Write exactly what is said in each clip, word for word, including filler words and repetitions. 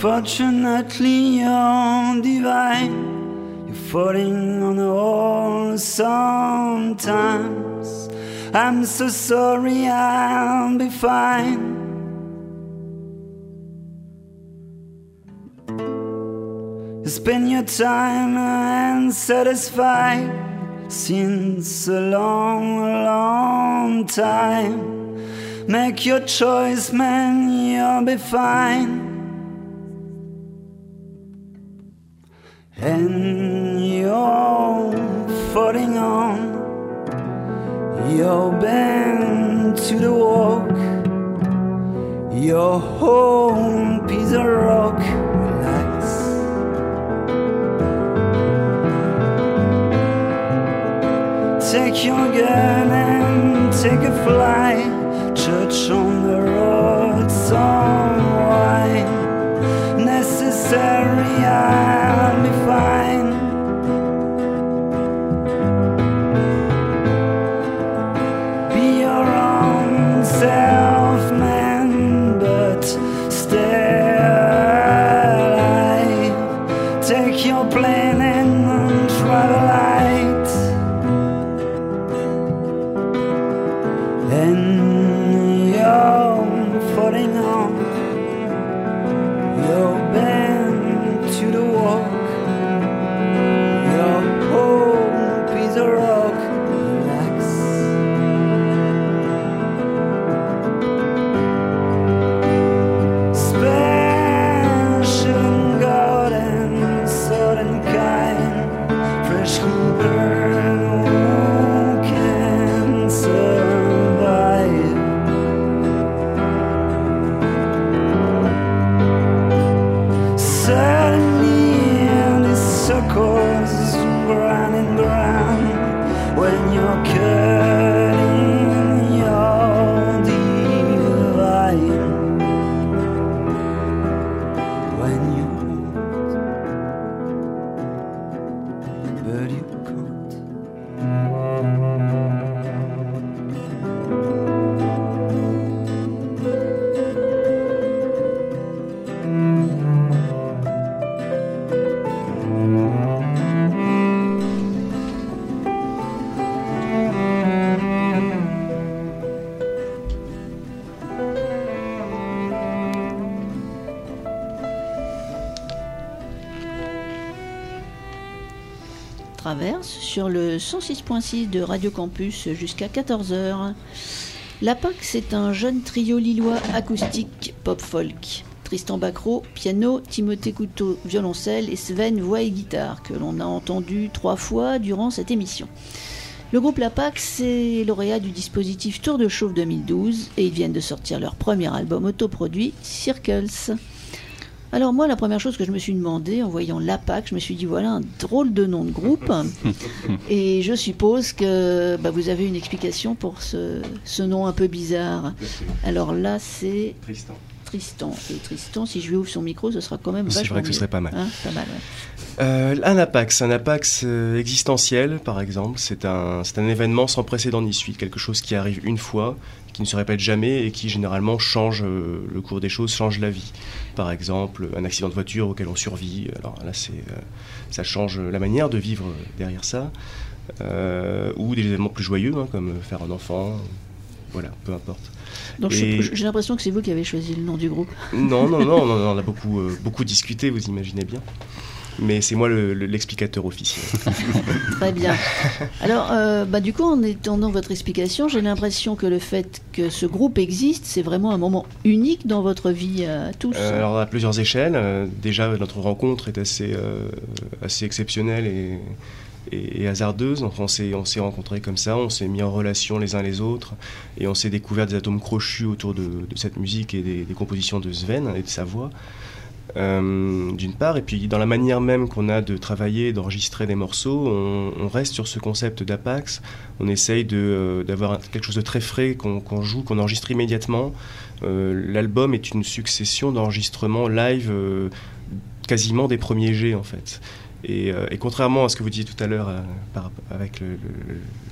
Fortunately you're divine, you're floating on the wall sometimes. I'm so sorry, I'll be fine. You spend your time unsatisfied since a long, long time. Make your choice, man, you'll be fine. And you're floating on, you're bent to the walk, your home piece of rock. Relax. Take your gun and take a flight. Church on the road, some wine. Necessary, I'll be fine. Be your own self, man, but stay alive. Take your plane and travel light. And you're floating on, you're bent to the walk, your whole piece of rock. Relax. Special garden, sort and kind, fresh burn, who can survive? Suddenly in these circles, ground and ground, when you're cutting your divine, when you want, but you can't. Traverse sur le cent six virgule six de Radio Campus jusqu'à quatorze heures. La P A C, c'est un jeune trio lillois acoustique pop-folk. Tristan Bacro, piano, Timothée Couteau, violoncelle et Sven, voix et guitare, que l'on a entendu trois fois durant cette émission. Le groupe La P A C, c'est lauréat du dispositif Tour de Chauve deux mille douze et ils viennent de sortir leur premier album autoproduit, Circles. Alors moi, la première chose que je me suis demandé en voyant La P A C, je me suis dit voilà un drôle de nom de groupe et je suppose que bah, vous avez une explication pour ce, ce nom un peu bizarre. Alors là, c'est Tristan. Tristan. Et Tristan, si je lui ouvre son micro, ce sera quand même vachement C'est vrai que ce mieux. serait pas mal. Hein, pas mal, ouais. Euh, un Apax, un Apax euh, existentiel, par exemple, c'est un, c'est un événement sans précédent ni suite, quelque chose qui arrive une fois, qui ne se répète jamais et qui généralement change euh, le cours des choses, change la vie. Par exemple, un accident de voiture auquel on survit, alors là, c'est, euh, ça change la manière de vivre derrière ça, euh, ou des événements plus joyeux, hein, comme faire un enfant, voilà, peu importe. Donc Et... je, j'ai l'impression que c'est vous qui avez choisi le nom du groupe. Non, non, non, non, non on a beaucoup, euh, beaucoup discuté, vous imaginez bien. Mais c'est moi le, le, l'explicateur officiel. Très bien. Alors, euh, bah, du coup, en étendant votre explication, j'ai l'impression que le fait que ce groupe existe, c'est vraiment un moment unique dans votre vie à tous. Euh, alors, à plusieurs échelles. Euh, déjà, notre rencontre est assez, euh, assez exceptionnelle et, et, et hasardeuse. Enfin, on, s'est, on s'est rencontrés comme ça, on s'est mis en relation les uns les autres et on s'est découvert des atomes crochus autour de, de cette musique et des, des compositions de Sven et de sa voix. Euh, d'une part, et puis dans la manière même qu'on a de travailler, d'enregistrer des morceaux, on, on reste sur ce concept d'Apax. On essaye de, euh, d'avoir quelque chose de très frais qu'on, qu'on joue, qu'on enregistre immédiatement. Euh, l'album est une succession d'enregistrements live euh, quasiment des premiers jets en fait. Et, euh, et contrairement à ce que vous disiez tout à l'heure euh, par, avec le, le, le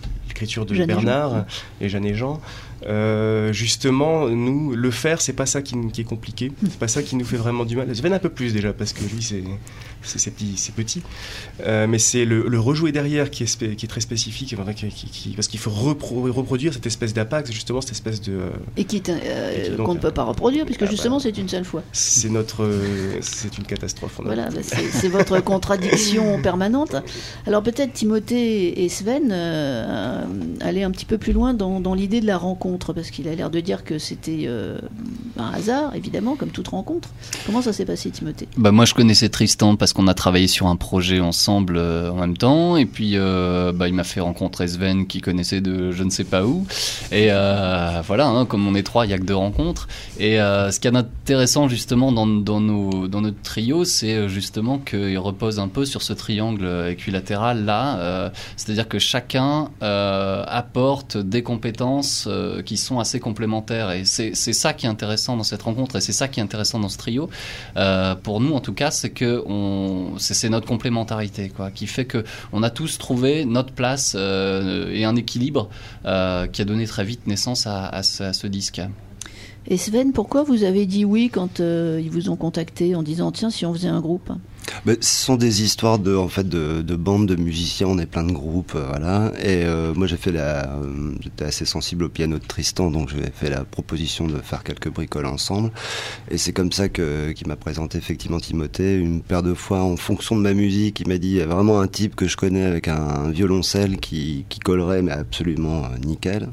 l'écriture de Jeanne et Bernard Jean. et Jeanne et Jean. Euh, justement, nous, le faire, c'est pas ça qui, qui est compliqué, c'est pas ça qui nous fait vraiment du mal. Sven un peu plus déjà, parce que lui, c'est, c'est, c'est petit, c'est petit. Euh, mais c'est le, le rejouer derrière qui est, spé, qui est très spécifique, qui, qui, qui, parce qu'il faut repro, reproduire cette espèce d'apax, justement, cette espèce de... Euh, et qui, euh, et qui donc, qu'on ne peut pas reproduire, puisque ah, justement, bah, c'est une seule fois. C'est notre... Euh, c'est une catastrophe. Voilà, bah c'est, c'est votre contradiction permanente. Alors peut-être Timothée et Sven euh, aller un petit peu plus loin dans, dans l'idée de la rencontre, parce qu'il a l'air de dire que c'était euh, un hasard, évidemment, comme toute rencontre. Comment ça s'est passé, Timothée ? Bah moi, je connaissais Tristan parce qu'on a travaillé sur un projet ensemble euh, en même temps, et puis euh, bah, il m'a fait rencontrer Sven qui connaissait de je ne sais pas où, et euh, voilà, hein, comme on est trois, il n'y a que deux rencontres. Et euh, ce qui est intéressant justement dans, dans, nos, dans notre trio, c'est justement qu'il repose un peu sur ce triangle équilatéral là, euh, c'est-à-dire que chacun euh, apporte des compétences euh, qui sont assez complémentaires, et c'est, c'est ça qui est intéressant dans cette rencontre, et c'est ça qui est intéressant dans ce trio euh, pour nous en tout cas, c'est que on, c'est, c'est notre complémentarité quoi, qui fait que on a tous trouvé notre place euh, et un équilibre euh, qui a donné très vite naissance à, à, ce, à ce disque. Et Sven, pourquoi vous avez dit oui quand euh, ils vous ont contacté en disant tiens si on faisait un groupe ? Ben, ce sont des histoires de, en fait, de, de bandes de musiciens, on est plein de groupes, euh, voilà. Et euh, moi j'ai fait la, euh, j'étais assez sensible au piano de Tristan, donc j'ai fait la proposition de faire quelques bricoles ensemble. Et c'est comme ça que qu'il m'a présenté effectivement Timothée une paire de fois en fonction de ma musique. Il m'a dit il y a vraiment un type que je connais avec un, un violoncelle qui, qui collerait mais absolument euh, nickel.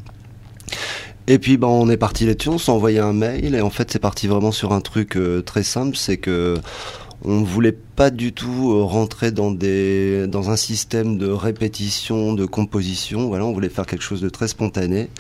Et puis ben, on est parti là-dessus, on s'est envoyé un mail et en fait c'est parti vraiment sur un truc euh, très simple, c'est que on voulait pas du tout rentrer dans des dans un système de répétition, de composition. Voilà, on voulait faire quelque chose de très spontané.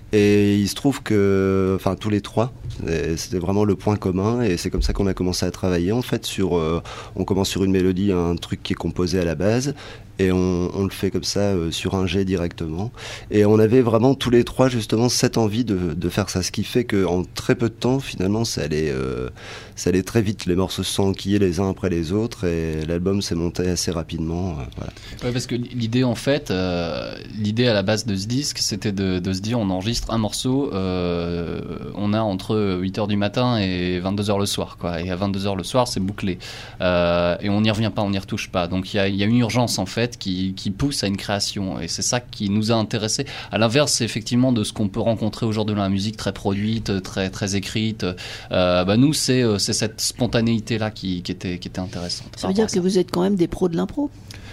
Et il se trouve que, enfin, tous les trois, c'était vraiment le point commun. Et c'est comme ça qu'on a commencé à travailler. En fait, sur, euh, on commence sur une mélodie, un truc qui est composé à la base, et on, on le fait comme ça euh, sur un jet directement. Et on avait vraiment tous les trois justement cette envie de, de faire ça, ce qui fait qu'en très peu de temps, finalement, ça allait, euh, ça allait très vite. Les morceaux se sont enquillés les uns après les autres. Et l'album s'est monté assez rapidement. Euh, voilà. Ouais, parce que l'idée, en fait, euh, l'idée à la base de ce disque, c'était de, de se dire on enregistre un morceau, euh, on a entre huit heures du matin et vingt-deux heures le soir, quoi. Et à vingt-deux heures le soir, c'est bouclé. Euh, et on n'y revient pas, on n'y retouche pas. Donc il y a, y a une urgence, en fait, qui, qui pousse à une création. Et c'est ça qui nous a intéressés. À l'inverse, c'est effectivement de ce qu'on peut rencontrer aujourd'hui dans la musique, très produite, très, très écrite. Euh, bah nous, c'est, c'est cette spontanéité-là qui, qui, était, qui était intéressante. Ça veut dire que vous êtes quand même des pros de l'impro ?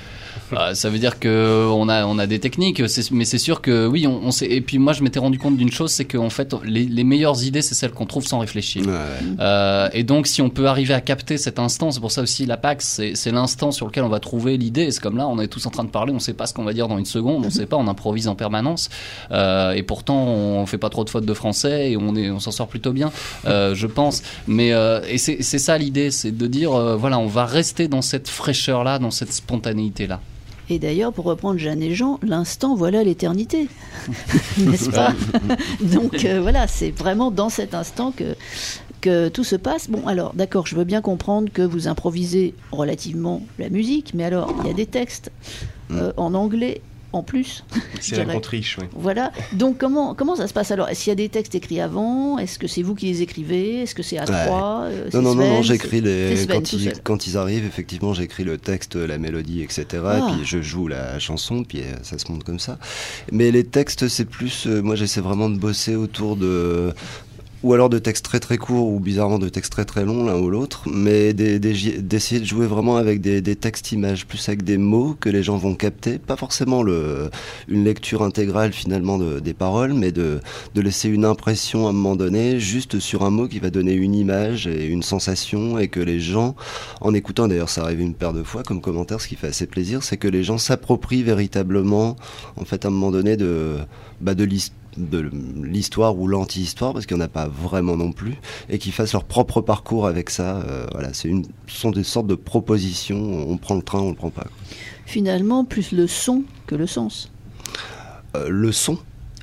Euh, ça veut dire que on a on a des techniques, c'est, mais c'est sûr que oui, on, on sait. Et puis moi, je m'étais rendu compte d'une chose, c'est qu'en fait, les, les meilleures idées, c'est celles qu'on trouve sans réfléchir. Ouais. Euh, et donc, si on peut arriver à capter cet instant, c'est pour ça aussi l'Apax, c'est, c'est l'instant sur lequel on va trouver l'idée. Et c'est comme là, on est tous en train de parler, on sait pas ce qu'on va dire dans une seconde, on sait pas, on improvise en permanence. Euh, et pourtant, on fait pas trop de fautes de français et on est, on s'en sort plutôt bien, euh, je pense. Mais euh, et c'est, c'est ça l'idée, c'est de dire, euh, voilà, on va rester dans cette fraîcheur-là, dans cette spontanéité-là. Et d'ailleurs, pour reprendre Jeanne et Jean, l'instant, voilà l'éternité. N'est-ce pas ? Donc euh, voilà, c'est vraiment dans cet instant que, que tout se passe. Bon, alors, d'accord, je veux bien comprendre que vous improvisez relativement la musique, mais alors, il y a des textes euh, en anglais en plus. C'est la contre-riche, oui. Voilà. Donc, comment, comment ça se passe alors ? Est-ce qu'il y a des textes écrits avant ? Est-ce que c'est vous qui les écrivez ? Est-ce que c'est à ouais. trois euh, Non, non, Sven, non, non, j'écris c'est, les. c'est Sven, quand, ils, quand ils arrivent, effectivement, j'écris le texte, la mélodie, et cetera. Ah. Et puis je joue la chanson, puis ça se monte comme ça. Mais les textes, c'est plus. Euh, moi, j'essaie vraiment de bosser autour de. Ou alors de textes très très courts, ou bizarrement de textes très très longs, l'un ou l'autre, mais des, des, d'essayer de jouer vraiment avec des, des textes images, plus avec des mots que les gens vont capter, pas forcément le, une lecture intégrale finalement de, des paroles, mais de, de laisser une impression à un moment donné, juste sur un mot qui va donner une image et une sensation, et que les gens, en écoutant, d'ailleurs ça arrive une paire de fois comme commentaire, ce qui fait assez plaisir, c'est que les gens s'approprient véritablement, en fait à un moment donné, de, bah, de l'histoire, de l'histoire ou l'anti-histoire, parce qu'il n'y en a pas vraiment non plus, et qui fassent leur propre parcours avec ça. Euh, voilà, c'est une, ce sont des sortes de propositions, on prend le train, on le prend pas. Finalement, plus le son que le sens. Euh, le son.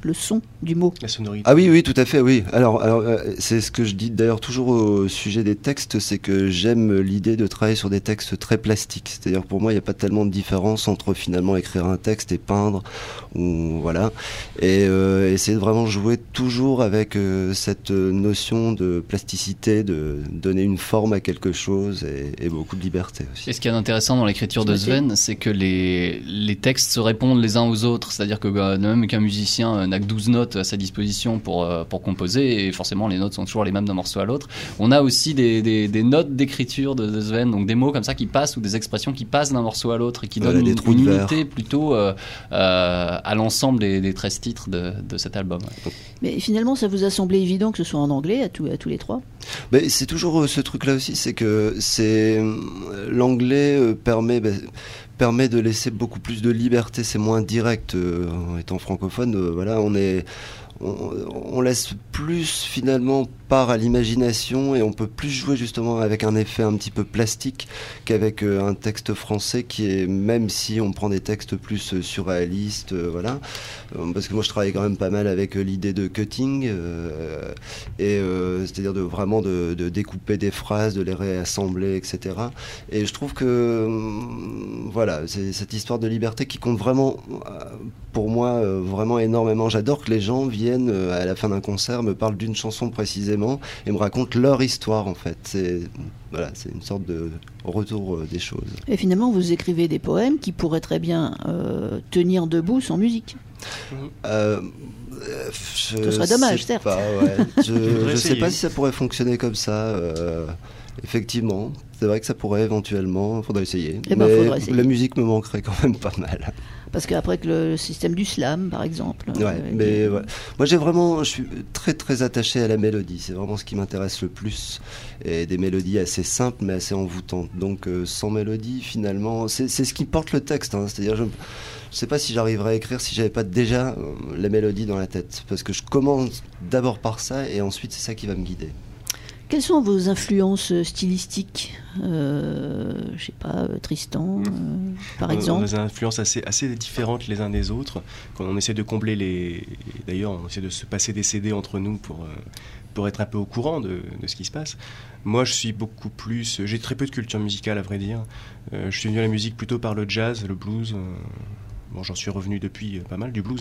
le son du mot. La sonorité. Ah oui, oui, tout à fait, oui. Alors, alors euh, c'est ce que je dis d'ailleurs toujours au sujet des textes, c'est que j'aime l'idée de travailler sur des textes très plastiques. C'est-à-dire pour moi, il n'y a pas tellement de différence entre finalement écrire un texte et peindre, ou voilà. Et euh, essayer de vraiment jouer toujours avec euh, cette notion de plasticité, de donner une forme à quelque chose et, et beaucoup de liberté aussi. Et ce qui est intéressant dans l'écriture de Sven, c'est que les, les textes se répondent les uns aux autres. C'est-à-dire que bah, même qu'un musicien n'a que douze notes à sa disposition pour, pour composer, et forcément les notes sont toujours les mêmes d'un morceau à l'autre. On a aussi des, des, des notes d'écriture de, de Sven, donc des mots comme ça qui passent, ou des expressions qui passent d'un morceau à l'autre et qui donnent voilà, une, une unité plutôt euh, euh, à l'ensemble des, des treize titres de, de cet album. Mais finalement, ça vous a semblé évident que ce soit en anglais à, tout, à tous les trois ? Mais c'est toujours euh, ce truc-là aussi, c'est que c'est l'anglais euh, permet bah, permet de laisser beaucoup plus de liberté, c'est moins direct. Euh, en étant francophone, euh, voilà, on est on, on laisse plus finalement part à l'imagination et on peut plus jouer justement avec un effet un petit peu plastique qu'avec euh, un texte français qui est, même si on prend des textes plus euh, surréalistes, euh, voilà, euh, parce que moi je travaille quand même pas mal avec euh, l'idée de cutting euh, et euh, c'est-à-dire de vraiment de, de découper des phrases, de les réassembler, et cetera. Et je trouve que euh, voilà, c'est cette histoire de liberté qui compte vraiment euh, pour moi euh, vraiment énormément. J'adore que les gens viennent euh, à la fin d'un concert, me parlent d'une chanson précisément et me racontent leur histoire en fait. C'est, voilà, c'est une sorte de retour euh, des choses. Et finalement, vous écrivez des poèmes qui pourraient très bien euh, tenir debout sans musique. Euh, je Ce serait dommage, certes. Pas, ouais. Je ne sais pas si ça pourrait fonctionner comme ça. Euh, effectivement, c'est vrai que ça pourrait éventuellement. Il faudrait essayer. Eh ben, mais faudrait essayer. La musique me manquerait quand même pas mal. Parce qu'après que le système du slam, par exemple. Ouais, euh, mais qui... ouais. Moi, j'ai vraiment, je suis très très attaché à la mélodie. C'est vraiment ce qui m'intéresse le plus. Et des mélodies assez simples, mais assez envoûtantes. Donc, euh, sans mélodie, finalement, c'est, c'est ce qui porte le texte. Hein. C'est-à-dire, je ne sais pas si j'arriverais à écrire si j'avais pas déjà euh, la mélodie dans la tête. Parce que je commence d'abord par ça, et ensuite, c'est ça qui va me guider. Quelles sont vos influences stylistiques ? euh, Je sais pas, euh, Tristan, euh, par exemple. On a des influences assez, assez différentes les uns des autres. Quand on essaie de combler les... D'ailleurs, on essaie de se passer des C D entre nous pour, euh, pour être un peu au courant de, de ce qui se passe. Moi, je suis beaucoup plus... J'ai très peu de culture musicale, à vrai dire. Euh, je suis venu à la musique plutôt par le jazz, le blues... Euh... Bon, j'en suis revenu depuis pas mal du blues.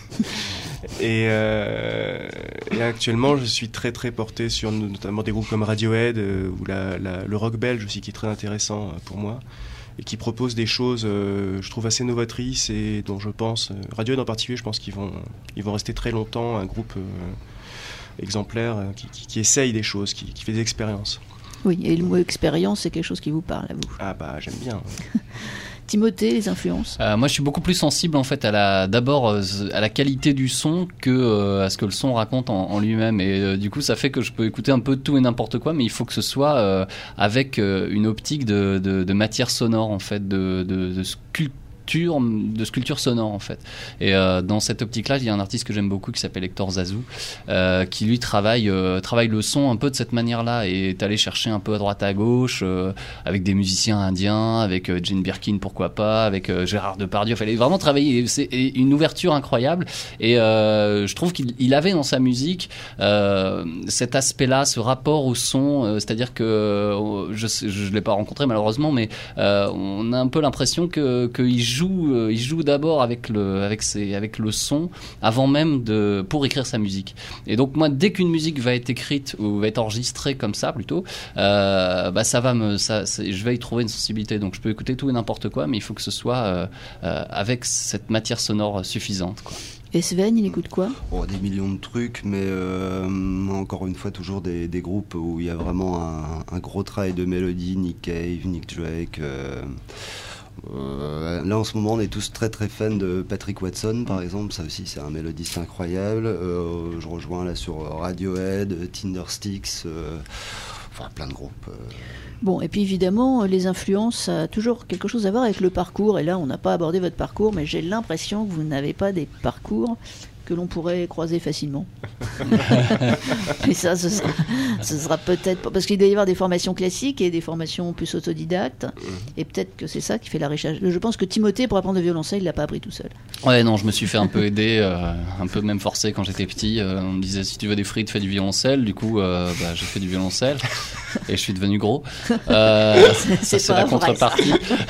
et, euh, et actuellement, je suis très très porté sur notamment des groupes comme Radiohead euh, ou la, la, le rock belge aussi, qui est très intéressant pour moi et qui propose des choses, euh, je trouve, assez novatrices et dont je pense, euh, Radiohead en particulier, je pense qu'ils vont, ils vont rester très longtemps un groupe euh, exemplaire euh, qui, qui, qui essaye des choses, qui, qui fait des expériences. Oui, et le mot expérience, c'est quelque chose qui vous parle à vous. Ah bah, j'aime bien. Timothée, les influences. euh, Moi, je suis beaucoup plus sensible en fait à la, d'abord euh, à la qualité du son que euh, à ce que le son raconte en, en lui-même. Et euh, du coup, ça fait que je peux écouter un peu de tout et n'importe quoi, mais il faut que ce soit euh, avec euh, une optique de, de, de matière sonore en fait, de, de, de sculpture. de sculpture sonore en fait. Et euh, dans cette optique-là, il y a un artiste que j'aime beaucoup qui s'appelle Hector Zazou, euh, qui lui travaille euh, travaille le son un peu de cette manière-là et est allé chercher un peu à droite à gauche euh, avec des musiciens indiens, avec euh, Jane Birkin pourquoi pas, avec euh, Gérard Depardieu. Enfin, il a vraiment travaillé. C'est une ouverture incroyable et euh, je trouve qu'il il avait dans sa musique euh, cet aspect-là, ce rapport au son. Euh, c'est-à-dire que euh, je je l'ai pas rencontré malheureusement, mais euh, on a un peu l'impression que qu'il joue Joue, euh, il joue d'abord avec le, avec, ses, avec le son avant même de, pour écrire sa musique. Et donc moi, dès qu'une musique va être écrite ou va être enregistrée comme ça plutôt, euh, bah ça va me, ça, je vais y trouver une sensibilité. Donc je peux écouter tout et n'importe quoi, mais il faut que ce soit euh, euh, avec cette matière sonore suffisante, quoi. Et Sven, il écoute quoi ? Oh, des millions de trucs, mais euh, encore une fois, toujours des, des groupes où il y a vraiment un, un gros travail de mélodie, Nick Cave, Nick Drake... Euh Euh, là en ce moment on est tous très très fans de Patrick Watson par exemple, ça aussi c'est un mélodiste incroyable. euh, je rejoins là sur Radiohead, Tindersticks, euh, enfin plein de groupes. euh. Bon, et puis évidemment les influences, ça a toujours quelque chose à voir avec le parcours, et là on n'a pas abordé votre parcours, mais j'ai l'impression que vous n'avez pas des parcours que l'on pourrait croiser facilement. Et ça, ce sera, ce sera peut-être... Parce qu'il doit y avoir des formations classiques et des formations plus autodidactes. Et peut-être que c'est ça qui fait la richesse. Je pense que Timothée, pour apprendre le violoncelle, il ne l'a pas appris tout seul. Ouais, non, je me suis fait un peu aider, euh, un peu même forcé quand j'étais petit. Euh, on me disait, si tu veux des frites, fais du violoncelle. Du coup, euh, bah, j'ai fait du violoncelle et je suis devenu gros. Euh, c'est ça, c'est la contrepartie.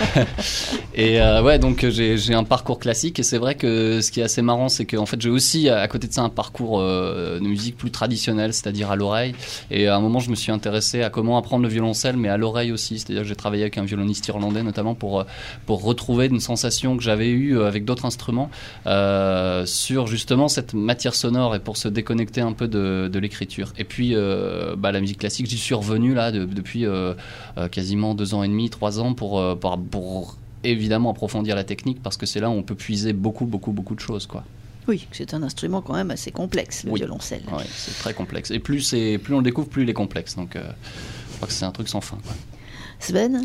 Et euh, ouais, donc j'ai, j'ai un parcours classique et c'est vrai que ce qui est assez marrant, c'est qu'en fait, j'ai aussi, à côté de ça, un parcours euh, de musique plus traditionnel, c'est-à-dire à l'oreille. Et à un moment, je me suis intéressé à comment apprendre le violoncelle, mais à l'oreille aussi. C'est-à-dire que j'ai travaillé avec un violoniste irlandais, notamment pour, pour retrouver une sensation que j'avais eue avec d'autres instruments euh, sur justement cette matière sonore et pour se déconnecter un peu de, de l'écriture. Et puis, euh, bah, la musique classique, j'y suis revenu là de, depuis euh, euh, quasiment deux ans et demi, trois ans pour, euh, pour, pour évidemment approfondir la technique parce que c'est là où on peut puiser beaucoup, beaucoup, beaucoup de choses, quoi. Oui, c'est un instrument quand même assez complexe, le oui. violoncelle. Oui, c'est très complexe. Et plus, c'est, plus on le découvre, plus il est complexe. Donc, euh, je crois que c'est un truc sans fin, quoi. Sven ?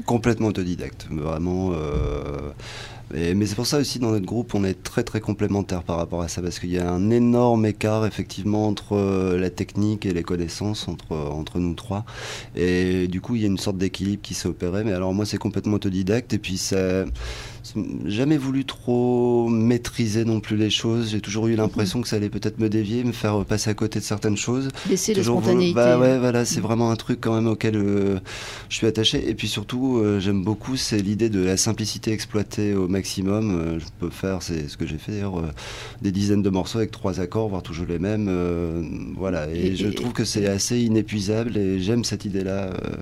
Complètement autodidacte, vraiment. Euh... Et, mais c'est pour ça aussi dans notre groupe on est très très complémentaires par rapport à ça parce qu'il y a un énorme écart effectivement entre euh, la technique et les connaissances entre, entre nous trois et du coup il y a une sorte d'équilibre qui s'est opéré. Mais alors moi c'est complètement autodidacte et puis ça jamais voulu trop maîtriser non plus les choses. J'ai toujours eu l'impression que ça allait peut-être me dévier, me faire passer à côté de certaines choses. Laisser la toujours spontanéité. Voulu... Bah ouais, voilà, c'est vraiment un truc quand même auquel euh, je suis attaché. Et puis surtout, euh, j'aime beaucoup, c'est l'idée de la simplicité exploitée au maximum. Euh, je peux faire, c'est ce que j'ai fait d'ailleurs, euh, des dizaines de morceaux avec trois accords, voire toujours les mêmes. Euh, voilà, et, et je et, trouve que c'est assez inépuisable et j'aime cette idée-là. Euh...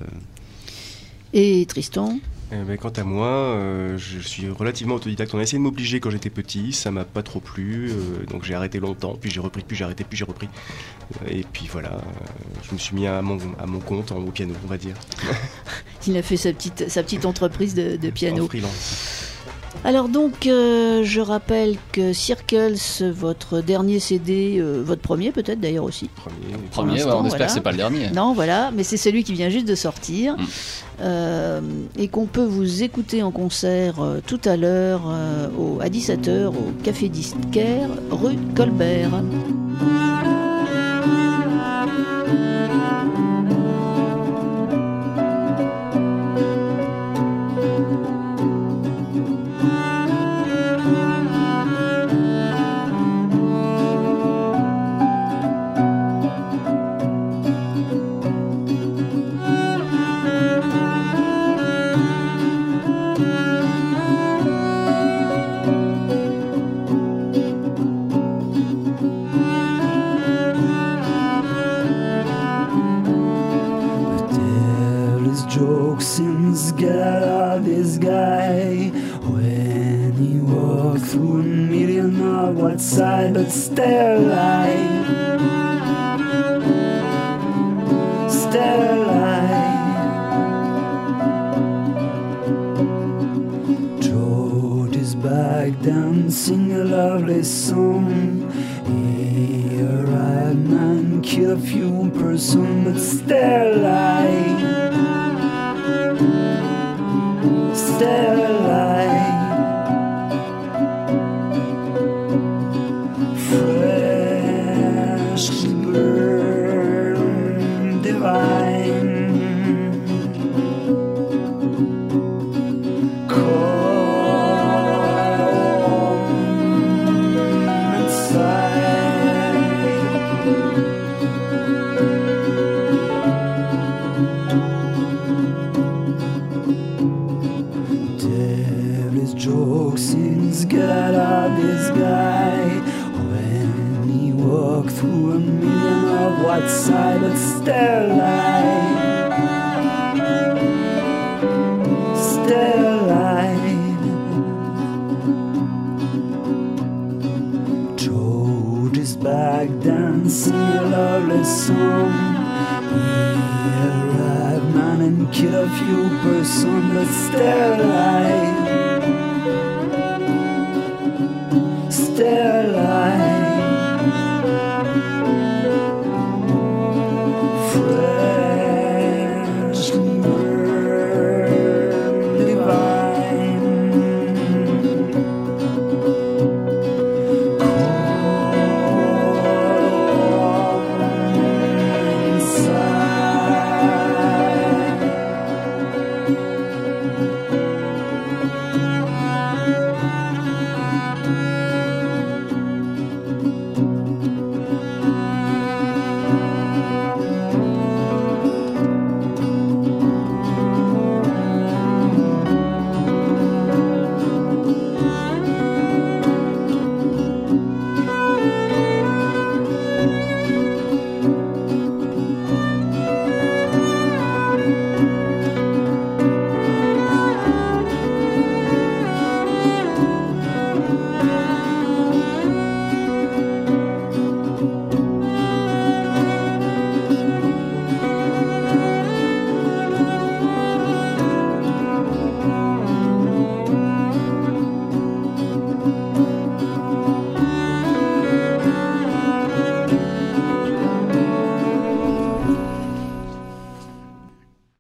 Et Tristan ? Eh ben, quant à moi, euh, je suis relativement autodidacte. On a essayé de m'obliger quand j'étais petit, ça m'a pas trop plu, euh, donc j'ai arrêté longtemps, puis j'ai repris, puis j'ai arrêté, puis j'ai repris. Euh, et puis voilà, euh, je me suis mis à mon, à mon compte en, au piano, on va dire. Il a fait sa petite, sa petite entreprise de, de piano. En freelance. Alors donc, euh, je rappelle que Circles, votre dernier C D, euh, votre premier peut-être d'ailleurs aussi. Premier, premier ouais, on espère voilà. que c'est pas le dernier. Non, voilà, mais c'est celui qui vient juste de sortir. Mm. Euh, et qu'on peut vous écouter en concert euh, tout à l'heure euh, au, à dix-sept heures au Café Disquaire, rue Colbert. Outside, but stay alive, stay alive. George is back dancing a lovely song. He arrived and killed a few persons, but stay alive, stay alive. Outside, but stay alive, stay alive. George is back dancing a lovely song. He arrived, man, and killed a few persons, but stay alive,